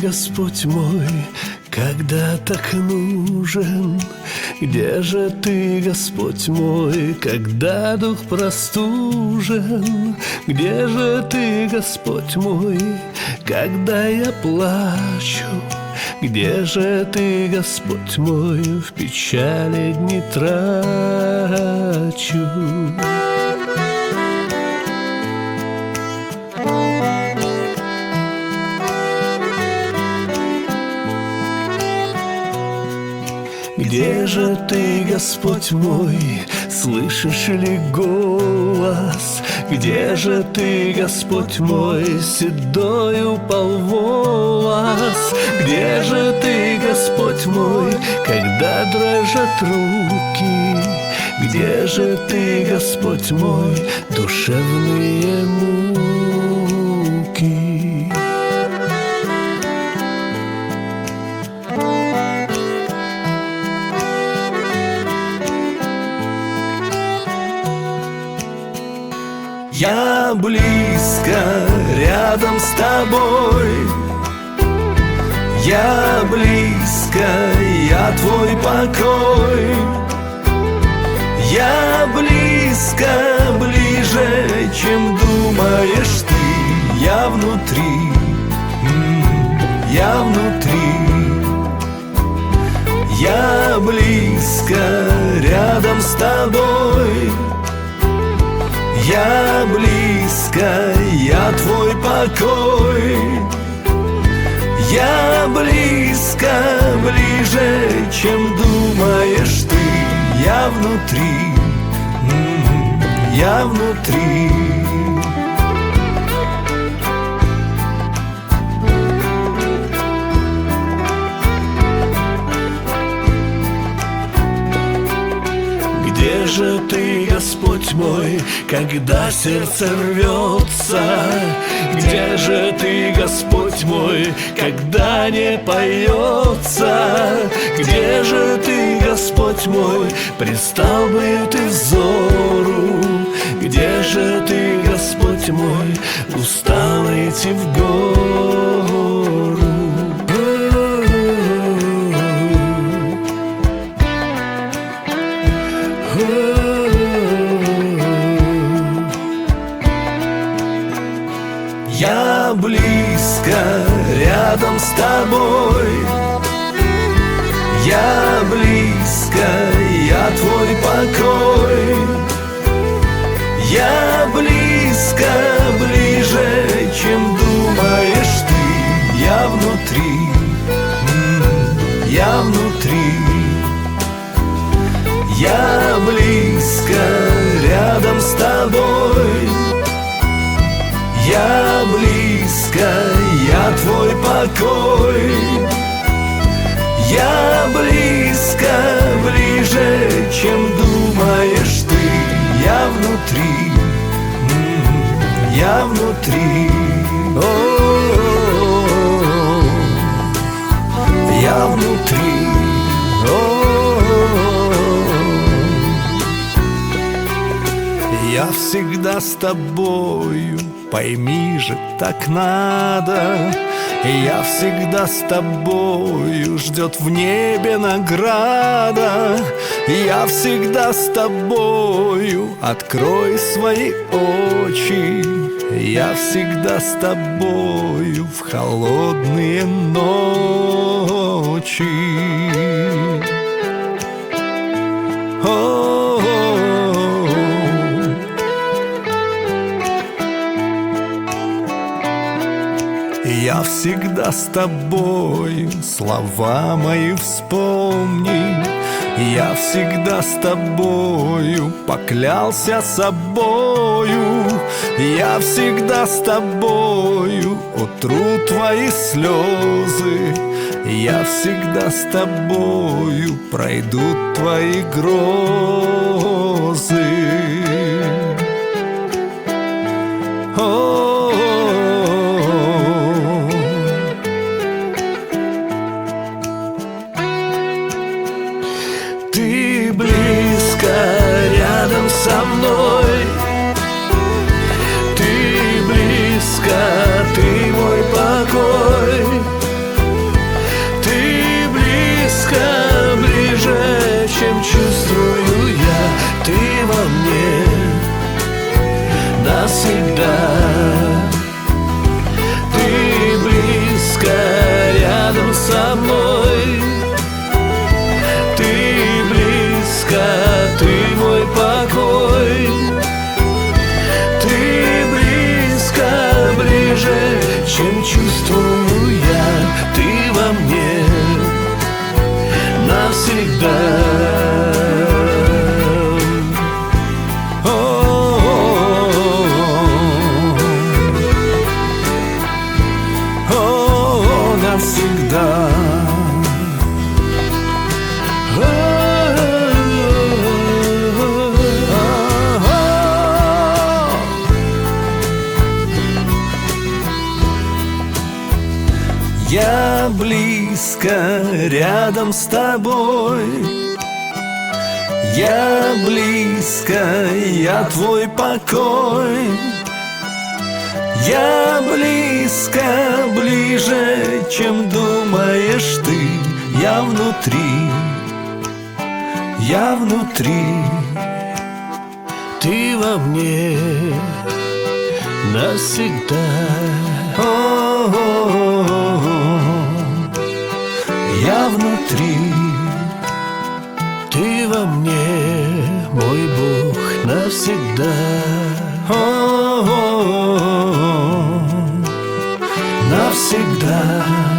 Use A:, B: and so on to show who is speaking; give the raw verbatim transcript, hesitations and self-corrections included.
A: Господь мой, когда так нужен? Где же ты, Господь мой, когда дух простужен? Где же ты, Господь мой, когда я плачу? Где же ты, Господь мой, в печали дни трачу? Где же ты, Господь мой, слышишь ли голос? Где же ты, Господь мой, седой упал волос? Где же ты, Господь мой, когда дрожат руки? Где же ты, Господь мой, душевные муки? Я близко рядом с тобой, я близко, я твой покой. Я близко, ближе, чем думаешь ты. Я внутри, я внутри. Я близко рядом с тобой, я близко, я твой покой. Я близко, ближе, чем думаешь ты. Я внутри, я внутри. Где же ты, Господь мой, когда сердце рвется? Где же ты, Господь мой, когда не поется? Где же ты, Господь мой, предстал бы ты взору? Где же ты, Господь мой, устал идти в гору? Я близко рядом с тобой, я близко, я твой покой. Я близко, ближе, чем думаешь ты. Я внутри, я внутри. Я близко рядом с тобой, я близко, я твой покой. Я близко, ближе, чем думаешь ты. Я внутри, я внутри. О-о-о-о. Я внутри. О-о-о. Я всегда с тобою, пойми же, так надо. Я всегда с тобою, ждет в небе награда. Я всегда с тобою, открой свои очи. Я всегда с тобою в холодные ночи. Я всегда с тобою, слова мои вспомни. Я всегда с тобою, поклялся собою. Я всегда с тобою, утру твои слезы. Я всегда с тобою, пройдут твои грозы. Ты близко рядом со мной, ты близко, ты мой покой. навсегда. О, навсегда. Я близко рядом с тобой, я близко, я твой покой. Я близко, ближе, чем думаешь ты. Я внутри, я внутри. Ты во мне навсегда. О-о-о-о. Я внутри, ты во мне, мой Бог, навсегда. О-о-о-о. Навсегда.